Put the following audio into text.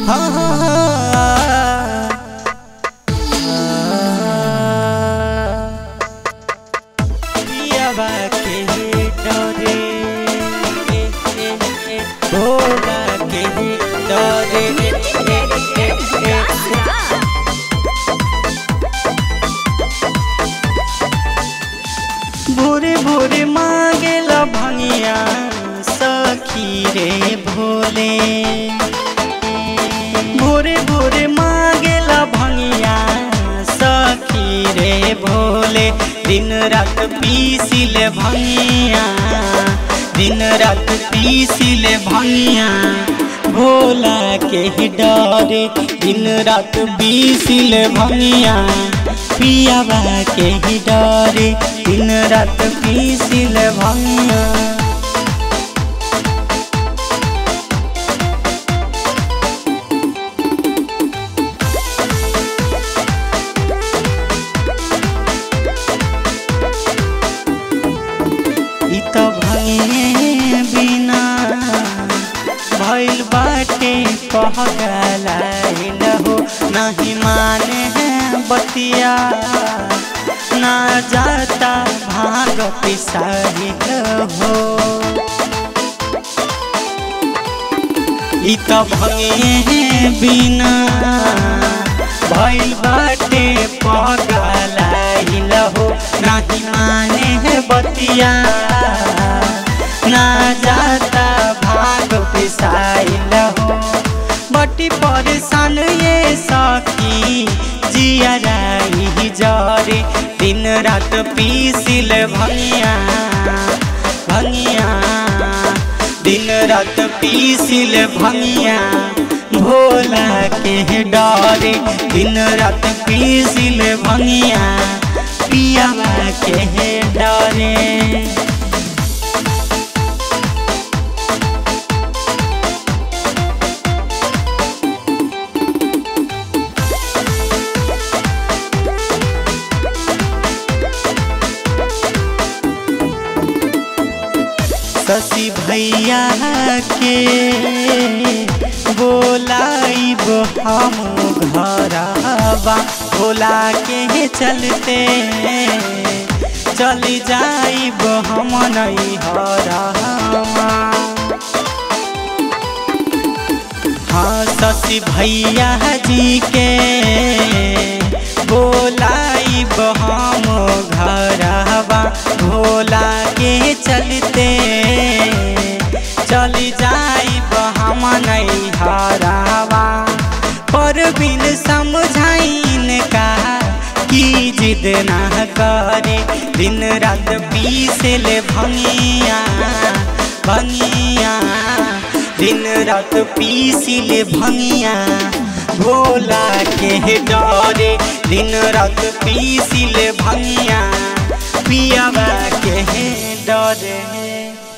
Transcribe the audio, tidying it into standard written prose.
पियावा के डरे भोला के डरे भोरे भोरे मांगेला भंगिया सखी रे भोले भोरे भोरे मांगेला भंगिया सखी रे भोले दिन रात पीसिले भंगिया दिन रात पीसिले भंगिया भोला के डरे दिन रात पीसिले भंगिया पियावा के डरे दिन रात पीसिले भंगिया तो भंगिए बिना भइल बाटे पहगलाइल हो नहीं माने हैं बतिया ना जाता भाग पिसाइल हो तो भंगिए बिना भइल बाटे पहगलाइल हो नहीं माने हैं बतिया ना जाता भाग पिसाइल हो बटी परेशान ये सखी जिया राई जरे दिन रात पीसिल भंगिया भंगिया दिन रात पीसिल भंगिया भोला के डरे दिन रात पीसिल भंगिया पियावा के डरे शशि भैया के बोलाइब हम घरवा भोला के चलते चली जाइब हम नैहरवा हाँ शशि भैया जी के बोलाइब हम घरवा भोला के चलते चली जाइब हम नैहरवा पर बिन समझाइन का की जिद ना करे दिन रात पीसले भंगिया भंगिया दिन रात पीसिले भंगिया भोला के डरे दिन रात पीसिले भंगिया पियावा के डरे।